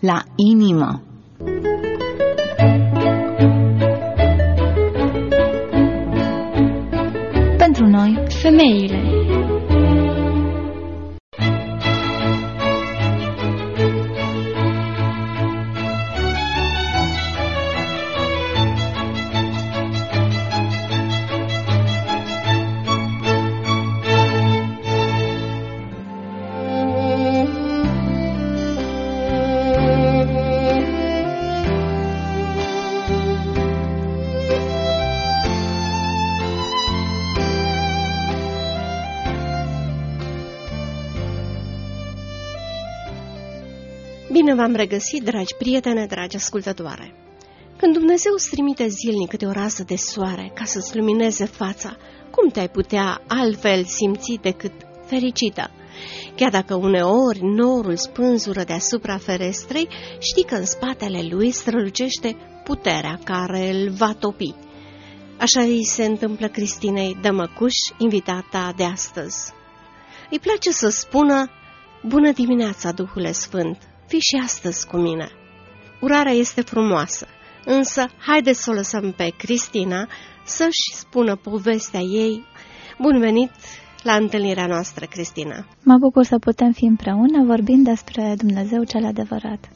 la inimă. Pentru noi, femeile. Bine v-am regăsit, dragi prietene, dragi ascultătoare! Când Dumnezeu îți trimite zilnic câte o rază de soare ca să-ți lumineze fața, cum te-ai putea altfel simți decât fericită? Chiar dacă uneori norul spânzură deasupra ferestrei, știi că în spatele lui strălucește puterea care îl va topi. Așa îi se întâmplă Cristinei Dămăcuș, invitata de astăzi. Îi place să spună: bună dimineața, Duhule Sfânt! Fii și astăzi cu mine. Urarea este frumoasă, însă haideți să o lăsăm pe Cristina să-și spună povestea ei. Bun venit la întâlnirea noastră, Cristina. Mă bucur să putem fi împreună vorbind despre Dumnezeu cel adevărat.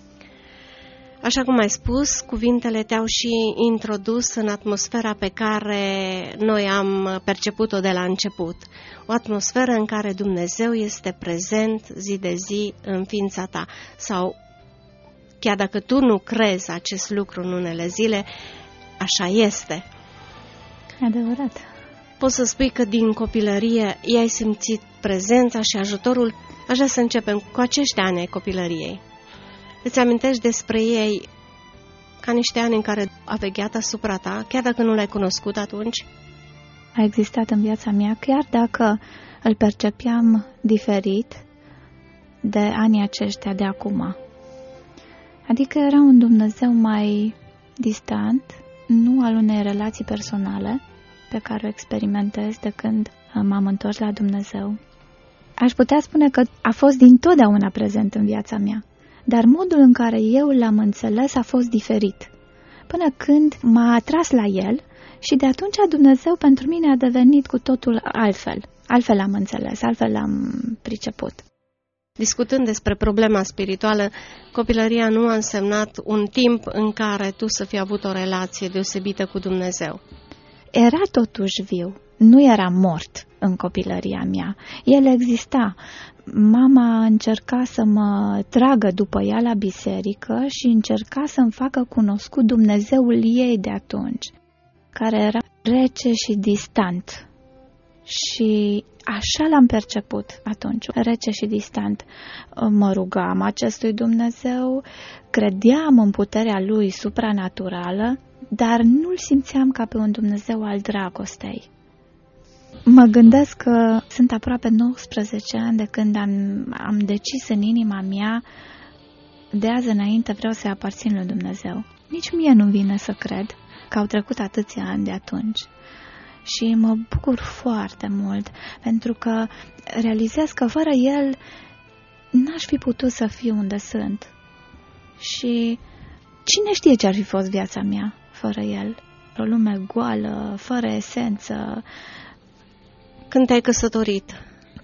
Așa cum ai spus, cuvintele te-au și introdus în atmosfera pe care noi am perceput-o de la început. O atmosferă în care Dumnezeu este prezent zi de zi în ființa ta. Sau, chiar dacă tu nu crezi acest lucru în unele zile, așa este. Adevărat. Poți să spui că din copilărie i-ai simțit prezența și ajutorul? Aș vrea să începem cu acești ani ai copilăriei. Îți amintești despre ei ca niște ani în care a vegheat asupra ta, chiar dacă nu l-ai cunoscut atunci? A existat în viața mea, chiar dacă îl percepeam diferit de anii aceștia de acum. Adică era un Dumnezeu mai distant, nu al unei relații personale pe care o experimentez de când m-am întors la Dumnezeu. Aș putea spune că a fost dintotdeauna prezent în viața mea. Dar modul în care eu l-am înțeles a fost diferit, până când m-a atras la el și de atunci Dumnezeu pentru mine a devenit cu totul altfel. Altfel l-am înțeles, altfel l-am priceput. Discutând despre problema spirituală, copilăria nu a însemnat un timp în care tu să fi avut o relație deosebită cu Dumnezeu. Era totuși viu, nu era mort în copilăria mea. El exista. Mama încerca să mă tragă după ea la biserică și încerca să-mi facă cunoscut Dumnezeul ei de atunci, care era rece și distant. Și așa l-am perceput atunci, rece și distant. Mă rugam acestui Dumnezeu, credeam în puterea lui supranaturală, dar nu-l simțeam ca pe un Dumnezeu al dragostei. Mă gândesc că sunt aproape 19 ani de când am decis în inima mea, de azi înainte vreau să-i aparțin lui Dumnezeu. Nici mie nu vine să cred că au trecut atâția ani de atunci. Și mă bucur foarte mult, pentru că realizez că fără El n-aș fi putut să fiu unde sunt. Și cine știe ce ar fi fost viața mea fără El? O lume goală, fără esență. Când te-ai căsătorit,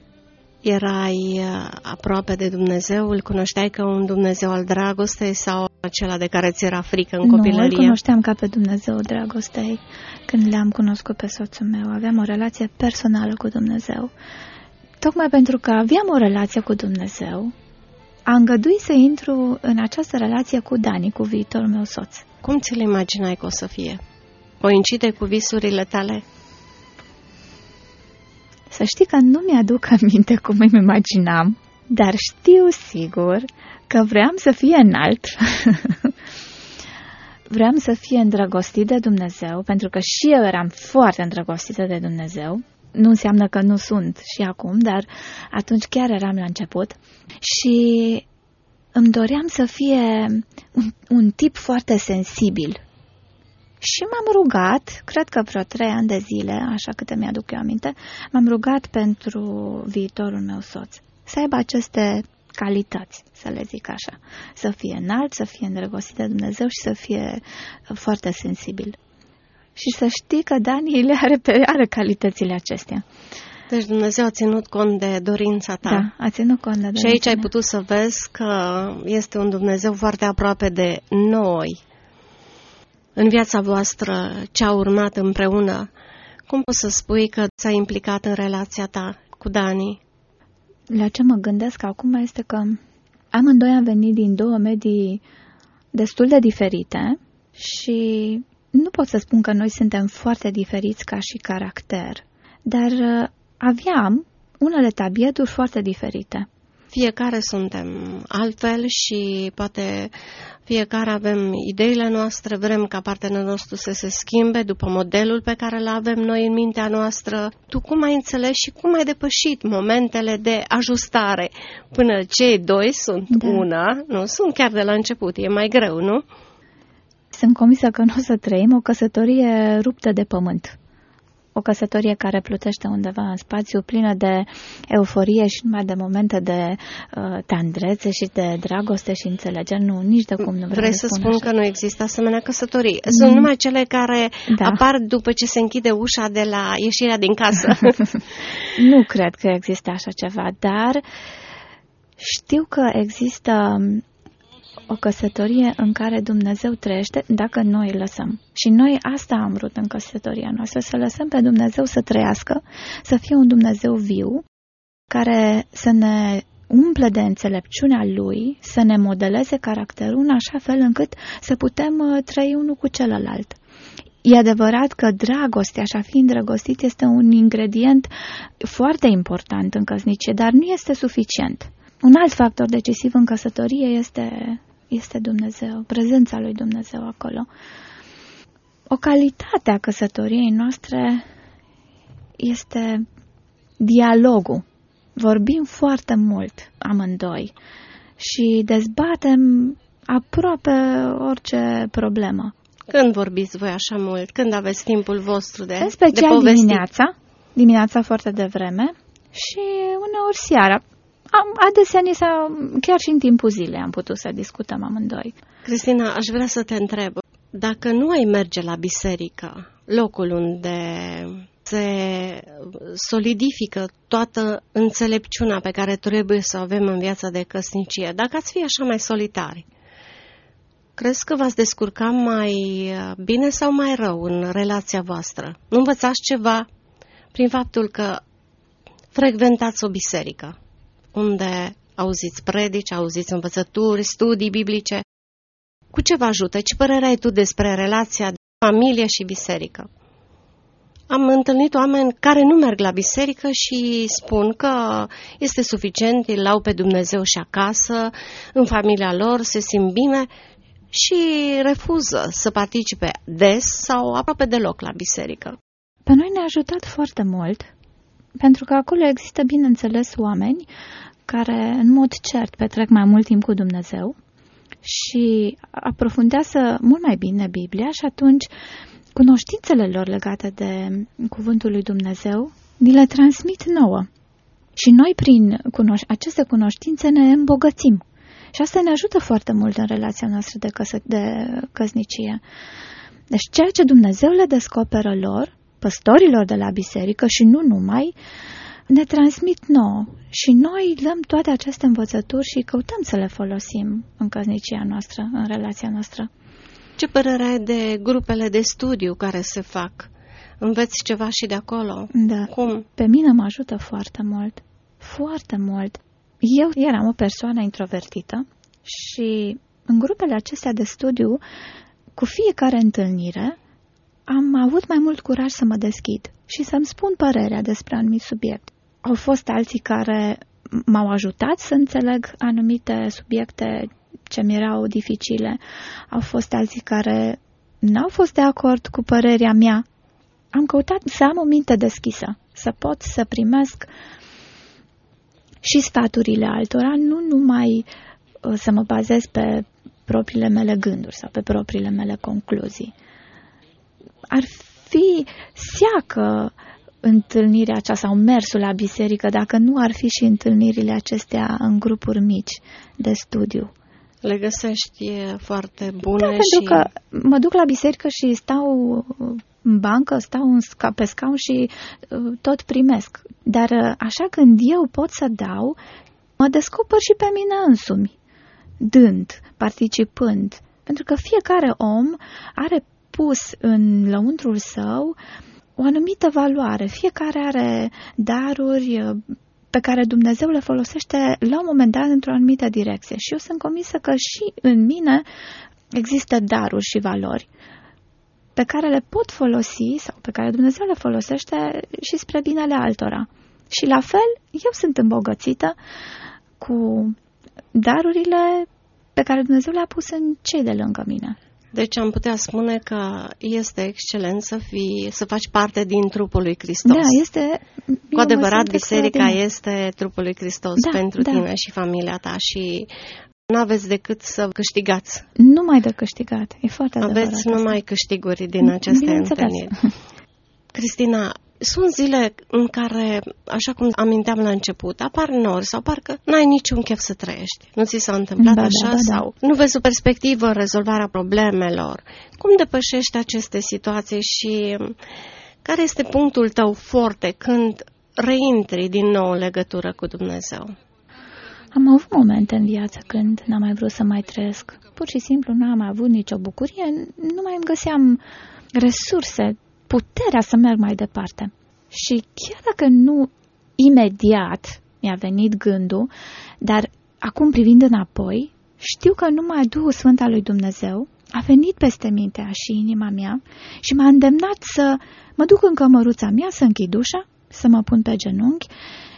erai aproape de Dumnezeu? Îl cunoșteai ca un Dumnezeu al dragostei sau acela de care ți era frică în copilărie? Nu, îl cunoșteam ca pe Dumnezeu dragostei. Când le-am cunoscut pe soțul meu, aveam o relație personală cu Dumnezeu. Tocmai pentru că aveam o relație cu Dumnezeu, am îngăduit să intru în această relație cu Dani, cu viitorul meu soț. Cum ți-l imaginai că o să fie? Coincide cu visurile tale? Să știi că nu mi-aduc aminte cum îmi imaginam, dar știu sigur că vreau să fie înalt. Vreau să fie îndrăgostit de Dumnezeu, pentru că și eu eram foarte îndrăgostită de Dumnezeu. Nu înseamnă că nu sunt și acum, dar atunci chiar eram la început. Și îmi doream să fie un tip foarte sensibil. Și m-am rugat, cred că vreo 3 ani de zile, așa câte mi-aduc eu aminte, m-am rugat pentru viitorul meu soț. Să aibă aceste calități, să le zic așa. Să fie înalt, să fie îndrăgostit de Dumnezeu și să fie foarte sensibil. Și să știi că Dani are calitățile acestea. Deci Dumnezeu a ținut cont de dorința ta. Da, a ținut cont de dorința Și aici ai mea. putut să vezi că este un Dumnezeu foarte aproape de noi. În viața voastră, ce a urmat împreună, cum poți să spui că ți-a implicat în relația ta cu Dani? La ce mă gândesc acum este că amândoi am venit din două medii destul de diferite și nu pot să spun că noi suntem foarte diferiți ca și caracter, dar aveam unele tabieturi foarte diferite. Fiecare suntem altfel și poate fiecare avem ideile noastre, vrem ca partenerul nostru să se schimbe după modelul pe care îl avem noi în mintea noastră. Tu cum ai înțeles și cum ai depășit momentele de ajustare până cei doi sunt una? Nu sunt chiar de la început, e mai greu, nu? Sunt convinsă că nu o să trăim o căsătorie ruptă de pământ. O căsătorie care plutește undeva în spațiu, plină de euforie și numai de momente de tandrețe și de dragoste și înțelegere. Nu, nici de cum nu vreau. Vrei să spun că nu există asemenea căsătorii? Sunt numai cele care apar după ce se închide ușa de la ieșirea din casă. Nu cred că există așa ceva, dar știu că există o căsătorie în care Dumnezeu trăiește dacă noi îl lăsăm. Și noi asta am vrut în căsătoria noastră, să lăsăm pe Dumnezeu să trăiască, să fie un Dumnezeu viu, care să ne umple de înțelepciunea Lui, să ne modeleze caracterul în așa fel încât să putem trăi unul cu celălalt. E adevărat că dragostea și a fi îndrăgostit este un ingredient foarte important în căsnicie, dar nu este suficient. Un alt factor decisiv în căsătorie este Dumnezeu, prezența lui Dumnezeu acolo. O calitate a căsătoriei noastre este dialogul. Vorbim foarte mult amândoi și dezbatem aproape orice problemă. Când vorbiți voi așa mult? Când aveți timpul vostru de în special de dimineața foarte devreme și uneori seara. Adesea chiar și în timpul zilei am putut să discutăm amândoi. Cristina, aș vrea să te întreb, dacă nu ai merge la biserică, locul unde se solidifică toată înțelepciunea pe care trebuie să o avem în viața de căsnicie, dacă ați fi așa mai solitari, crezi că v-ați descurca mai bine sau mai rău în relația voastră? Nu învățați ceva prin faptul că frecventați o biserică, unde auziți predici, auziți învățături, studii biblice? Cu ce vă ajută? Ce părere ai tu despre relația de familie și biserică? Am întâlnit oameni care nu merg la biserică și spun că este suficient, îl lau pe Dumnezeu și acasă, în familia lor, se simt bine și refuză să participe des sau aproape deloc la biserică. Pe noi ne-a ajutat foarte mult, pentru că acolo există, bineînțeles, oameni care în mod cert petrec mai mult timp cu Dumnezeu și aprofundează mult mai bine Biblia și atunci cunoștințele lor legate de Cuvântul lui Dumnezeu ni le transmit nouă. Și noi prin aceste cunoștințe ne îmbogățim. Și asta ne ajută foarte mult în relația noastră de căsnicie. Deci ceea ce Dumnezeu le descoperă lor, păstorilor de la biserică și nu numai, ne transmit nouă. Și noi dăm toate aceste învățături și căutăm să le folosim în căsnicia noastră, în relația noastră. Ce părere ai de grupele de studiu care se fac? Înveți ceva și de acolo? Da. Cum? Pe mine mă ajută foarte mult. Foarte mult. Eu eram o persoană introvertită și în grupele acestea de studiu, cu fiecare întâlnire, am avut mai mult curaj să mă deschid și să-mi spun părerea despre anumit subiect. Au fost alții care m-au ajutat să înțeleg anumite subiecte ce mi erau dificile. Au fost alții care n-au fost de acord cu părerea mea. Am căutat să am o minte deschisă, să pot să primesc și sfaturile altora, nu numai să mă bazez pe propriile mele gânduri sau pe propriile mele concluzii. Ar fi seacă întâlnirea aceasta sau mersul la biserică dacă nu ar fi și întâlnirile acestea în grupuri mici de studiu. Le găsești foarte bune. Da, pentru că mă duc la biserică și stau în bancă, stau pe scaun și tot primesc. Dar așa când eu pot să dau, mă descoper și pe mine însumi, dând, participând. Pentru că fiecare om are pus în lăuntrul său o anumită valoare. Fiecare are daruri pe care Dumnezeu le folosește la un moment dat într-o anumită direcție. Și eu sunt convinsă că și în mine există daruri și valori pe care le pot folosi sau pe care Dumnezeu le folosește și spre binele altora. Și la fel, eu sunt îmbogățită cu darurile pe care Dumnezeu le-a pus în cei de lângă mine. Deci am putea spune că este excelent să faci parte din trupul lui Hristos. Da, este. Cu adevărat, biserica este trupul lui Hristos pentru tine și familia ta și nu aveți decât să câștigați. Numai de câștigat, e foarte adevărat. Aveți numai câștiguri din aceste întâlniri. Cristina, sunt zile în care, așa cum aminteam la început, apar nori sau parcă n-ai niciun chef să trăiești. Nu ți s-a întâmplat așa? Sau nu vezi o perspectivă în rezolvarea problemelor? Cum depășești aceste situații și care este punctul tău forte când reintri din nou în legătură cu Dumnezeu? Am avut momente în viață când n-am mai vrut să mai trăiesc. Pur și simplu n-am mai avut nicio bucurie, nu mai îmi găseam resurse, puterea să merg mai departe. Și chiar dacă nu imediat mi-a venit gândul, dar acum privind înapoi, știu că numai Duhul Sfânt al lui Dumnezeu a venit peste mintea și inima mea și m-a îndemnat să mă duc în cămăruța mea, să închid ușa, să mă pun pe genunchi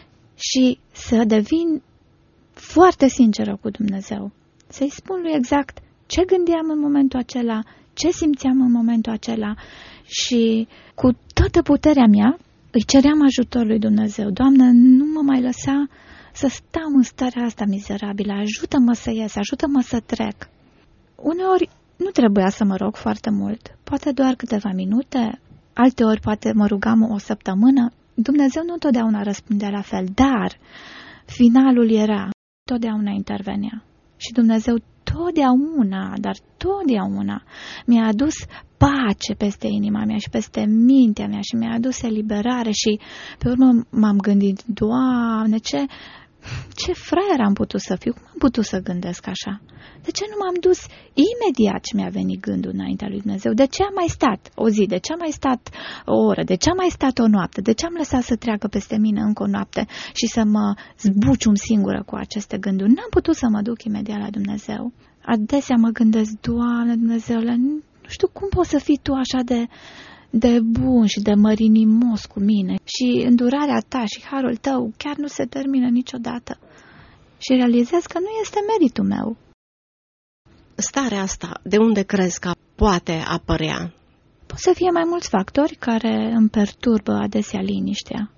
și să devin foarte sinceră cu Dumnezeu. Să-i spun lui exact ce gândeam în momentul acela, ce simțeam în momentul acela și cu toată puterea mea îi ceream ajutor lui Dumnezeu. Doamne, nu mă mai lăsa să stau în starea asta mizerabilă, ajută-mă să ies, ajută-mă să trec. Uneori nu trebuia să mă rog foarte mult, poate doar câteva minute, alteori poate mă rugam o săptămână. Dumnezeu nu întotdeauna răspundea la fel, dar finalul era, totdeauna intervenea. Și Dumnezeu totdeauna mi-a adus pace peste inima mea și peste mintea mea și mi-a adus eliberare și pe urmă m-am gândit, Doamne, ce fraier am putut să fiu, cum am putut să gândesc așa? De ce nu m-am dus imediat ce mi-a venit gândul înaintea lui Dumnezeu? De ce am mai stat o zi? De ce am mai stat o oră? De ce am mai stat o noapte? De ce am lăsat să treacă peste mine încă o noapte și să mă zbucium singură cu aceste gânduri? N-am putut să mă duc imediat la Dumnezeu. Adesea mă gândesc, Doamne Dumnezeule, nu știu cum poți să fii Tu așa de bun și de mărinimos cu mine și îndurarea Ta și harul Tău chiar nu se termină niciodată. Și realizez că nu este meritul meu. Starea asta, de unde crezi că poate apărea? Pot să fie mai mulți factori care îmi perturbă adesea liniștea.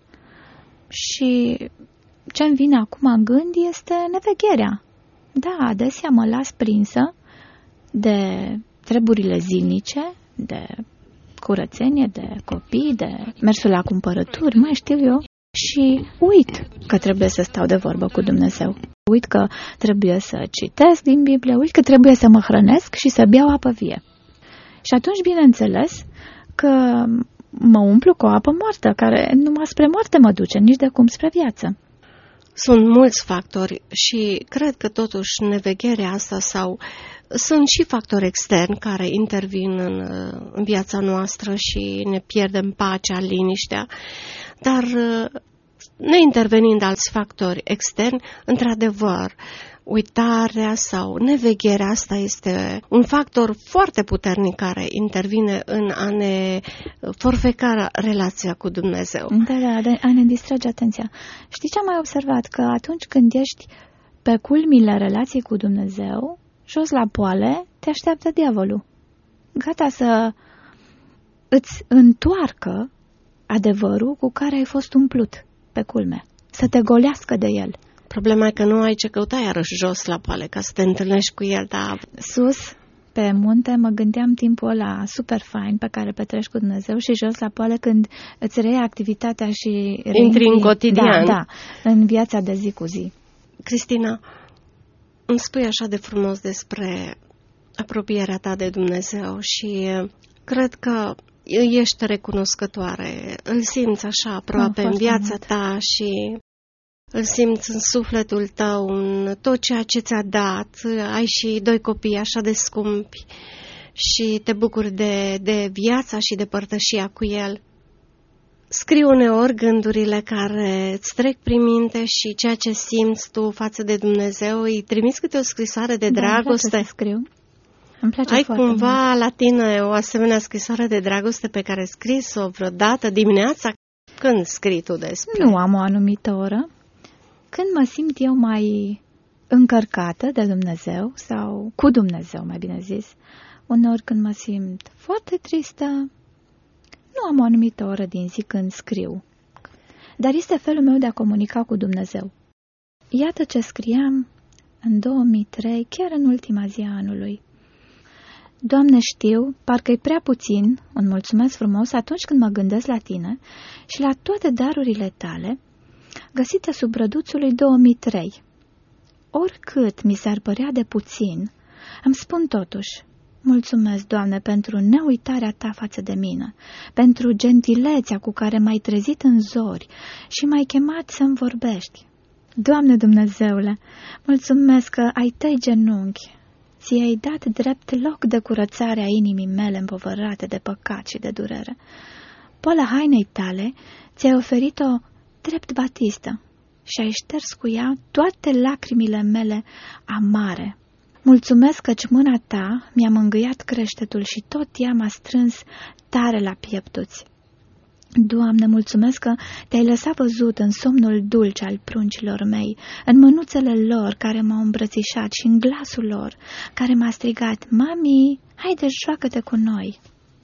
Și ce-mi vine acum în gând este nevegherea. Da, adesea mă las prinsă de treburile zilnice, de curățenie, de copii, de mersul la cumpărături, mai știu eu, și uit că trebuie să stau de vorbă cu Dumnezeu. Uit că trebuie să citesc din Biblie, uit că trebuie să mă hrănesc și să beau apă vie. Și atunci, bineînțeles, că mă umplu cu o apă moartă, care numai spre moarte mă duce, nici de cum spre viață. Sunt mulți factori și cred că totuși nevegherea asta sunt și factori externi care intervin în viața noastră și ne pierdem pacea, liniștea, dar neintervenind alți factori externi, într-adevăr, uitarea sau nevegherea asta este un factor foarte puternic care intervine în a ne forfeca relația cu Dumnezeu. Da, a ne distrage atenția. Știi ce am mai observat? Că atunci când ești pe culmile relației cu Dumnezeu, jos la poale, te așteaptă diavolul. Gata să îți întoarcă adevărul cu care ai fost umplut pe culme. Să te golească de el. Problema e că nu ai ce căuta iarăși jos la poale ca să te întâlnești cu el, dar sus pe munte, mă gândeam timpul ăla super fain pe care petreci cu Dumnezeu și jos la poale când îți reia activitatea și intri în cotidian. Da, în viața de zi cu zi. Cristina, îmi spui așa de frumos despre apropierea ta de Dumnezeu și cred că ești recunoscătoare. Îl simți așa aproape în viața ta și îl simți în sufletul tău, în tot ceea ce ți-a dat. Ai și 2 copii așa de scumpi și te bucuri de viața și de părtășia cu el. Scrii uneori gândurile care îți trec prin minte și ceea ce simți tu față de Dumnezeu. Îi trimiți câte o scrisoare de dragoste? Da, îmi place să scriu. Îmi place Ai foarte cumva mult la tine o asemenea scrisoare de dragoste pe care ai scris-o vreodată dimineața? Când scrii tu despre? Nu am o anumită oră. Când mă simt eu mai încărcată de Dumnezeu sau cu Dumnezeu, mai bine zis, uneori când mă simt foarte tristă, nu am o anumită oră din zi când scriu. Dar este felul meu de a comunica cu Dumnezeu. Iată ce scriam în 2003, chiar în ultima zi a anului. Doamne, știu, parcă-i prea puțin, îmi mulțumesc frumos atunci când mă gândesc la tine și la toate darurile tale, găsite sub răduțul lui 2003. Oricât mi s-ar părea de puțin, îmi spun totuși, mulțumesc, Doamne, pentru neuitarea ta față de mine, pentru gentilețea cu care m-ai trezit în zori și m-ai chemat să-mi vorbești. Doamne Dumnezeule, mulțumesc că ai tăi genunchi, ți-ai dat drept loc de curățare a inimii mele împovărate de păcat și de durere. Poala hainei tale ți-ai oferit-o drept batistă și ai șters cu ea toate lacrimile mele amare. Mulțumesc căci mâna ta mi-a mângâiat creștetul și tot ea m-a strâns tare la pieptuți. Doamne, mulțumesc că te-ai lăsat văzut în somnul dulce al pruncilor mei, în mânuțele lor care m-au îmbrățișat și în glasul lor care m-a strigat, Mami, haide, joacă-te cu noi.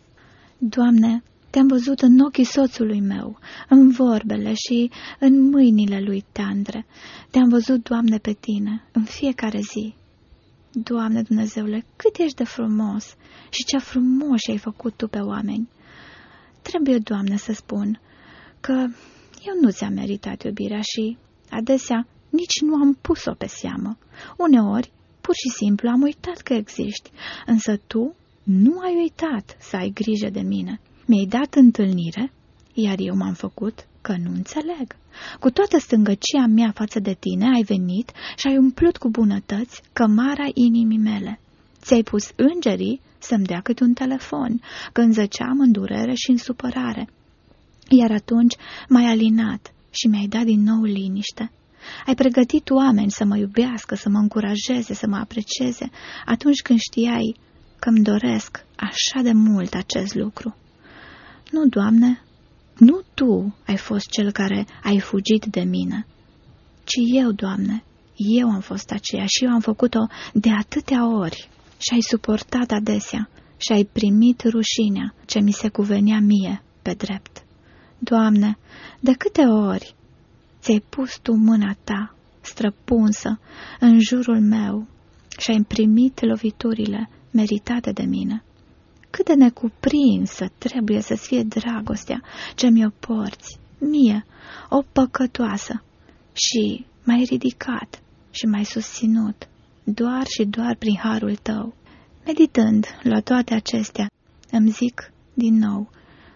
Doamne, te-am văzut în ochii soțului meu, în vorbele și în mâinile lui tandre. Te-am văzut, Doamne, pe tine, în fiecare zi. Doamne Dumnezeule, cât ești de frumos și ce frumos ai făcut tu pe oameni. Trebuie, Doamne, să spun că eu nu ți-am meritat iubirea și, adesea, nici nu am pus-o pe seamă. Uneori, pur și simplu, am uitat că existi, însă tu nu ai uitat să ai grijă de mine. Mi-ai dat întâlnire, iar eu m-am făcut că nu înțeleg. Cu toată stângăcia mea față de tine ai venit și ai umplut cu bunătăți cămara inimii mele. Ți-ai pus îngerii să-mi dea câte un telefon, când zăceam în durere și în supărare. Iar atunci m-ai alinat și mi-ai dat din nou liniște. Ai pregătit oameni să mă iubească, să mă încurajeze, să mă aprecieze, atunci când știai că-mi doresc așa de mult acest lucru. Nu, Doamne, nu Tu ai fost cel care ai fugit de mine, ci eu, Doamne, eu am fost aceea și eu am făcut-o de atâtea ori și ai suportat adesea și ai primit rușinea ce mi se cuvenea mie pe drept. Doamne, de câte ori ți-ai pus Tu mâna Ta străpunsă în jurul meu și ai primit loviturile meritate de mine. Cât de necuprinsă trebuie să-ți fie dragostea ce mi-o porți, mie, o păcătoasă, și m-ai ridicat și m-ai susținut, doar și doar prin harul Tău. Meditând la toate acestea, îmi zic din nou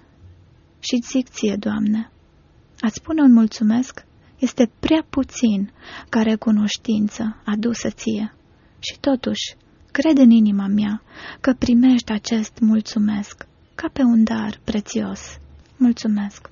și zic Ție, Doamne, a-ți spune un mulțumesc este prea puțin ca recunoștință adusă Ție și totuși, cred în inima mea că primești acest mulțumesc ca pe un dar prețios. Mulțumesc!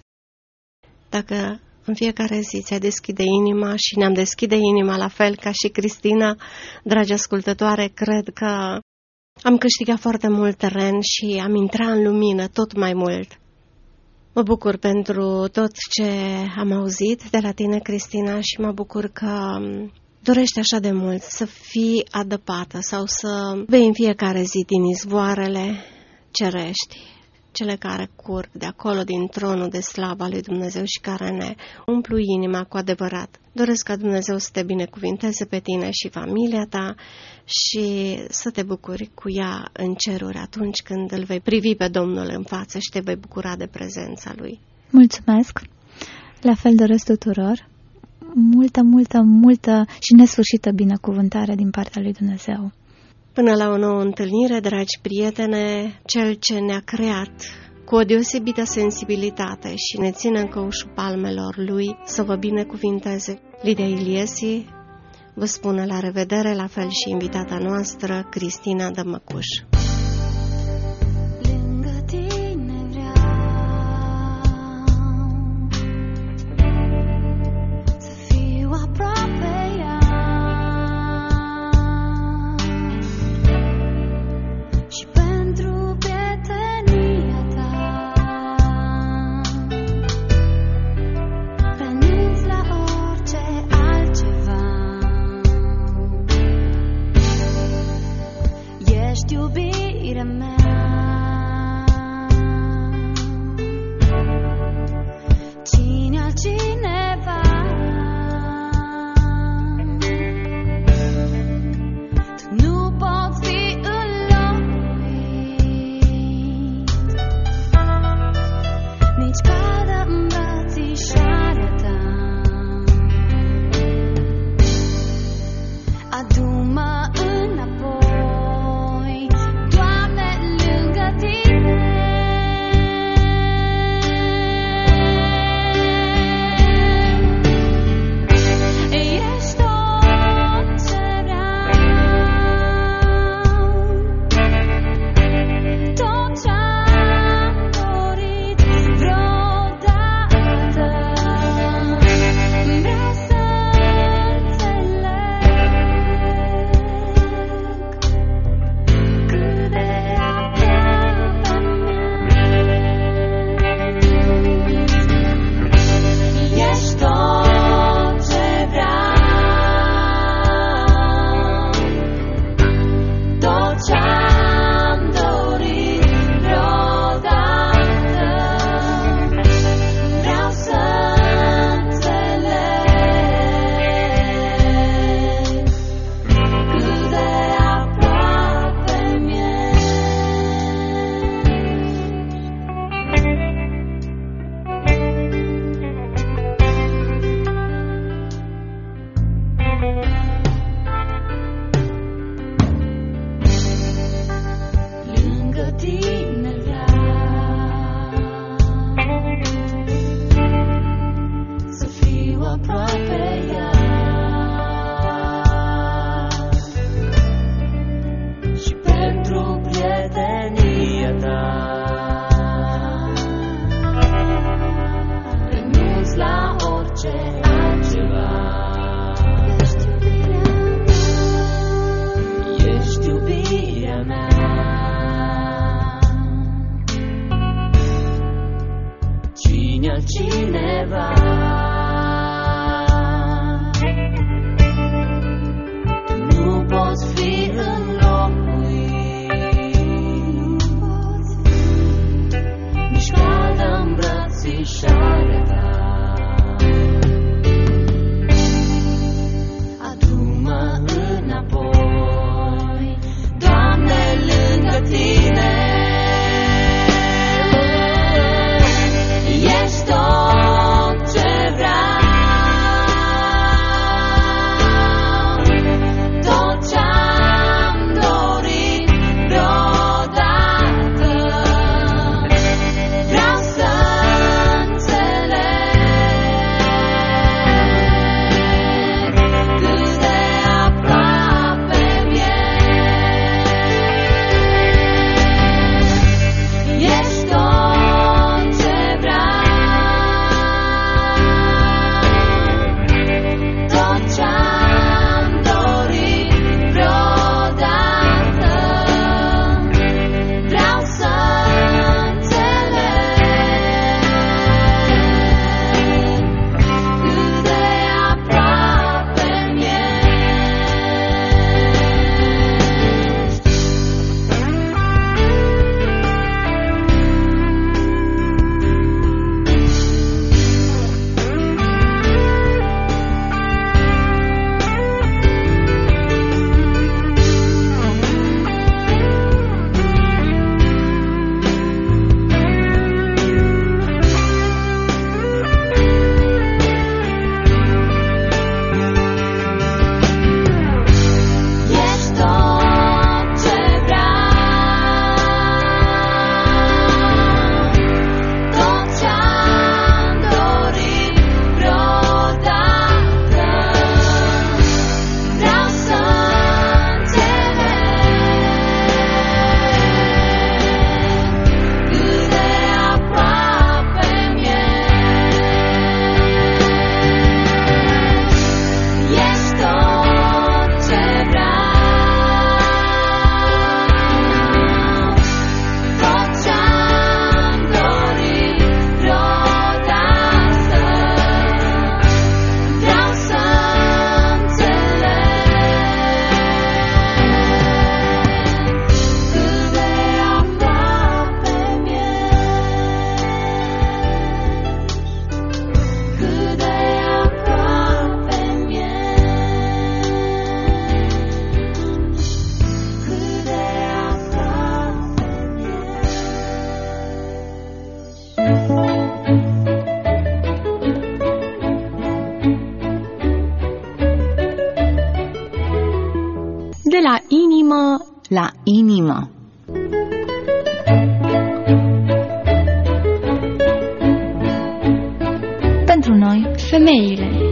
Dacă în fiecare zi ți-ai deschide inima și ne-am deschide inima la fel ca și Cristina, dragi ascultătoare, cred că am câștigat foarte mult teren și am intrat în lumină tot mai mult. Mă bucur pentru tot ce am auzit de la tine, Cristina, și mă bucur că dorești așa de mult să fii adăpată sau să bei în fiecare zi din izvoarele cerești. cele care curg de acolo din tronul de slavă al lui Dumnezeu și care ne umplu inima cu adevărat. Doresc ca Dumnezeu să te binecuvinteze pe tine și familia ta și să te bucuri cu ea în ceruri atunci când îl vei privi pe Domnul în față și te vei bucura de prezența Lui. Mulțumesc! La fel doresc tuturor multă și nesfârșită binecuvântare din partea lui Dumnezeu. Până la o nouă întâlnire, dragi prietene, Cel ce ne-a creat cu o deosebită sensibilitate și ne ține în căușul palmelor Lui să vă binecuvinteze. Lidia Iliesi vă spune la revedere, la fel și invitata noastră, Cristina Dămăcuș. la inimă. Pentru noi, femeile.